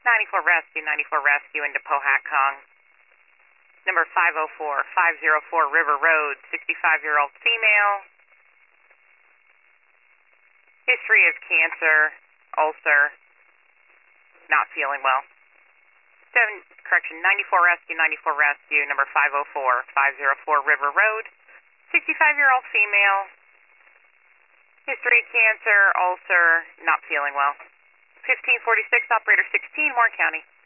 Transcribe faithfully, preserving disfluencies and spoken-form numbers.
ninety-four Rescue, ninety-four Rescue into Pohat Kong. Number five oh four, five oh four River Road, sixty-five-year-old female. History of cancer, ulcer, not feeling well. Seven, correction, ninety-four Rescue, ninety-four Rescue, number five oh four, five oh four River Road, sixty-five-year-old female. History of cancer, ulcer, not feeling well. fifteen forty-six, operator sixteen, Warren County.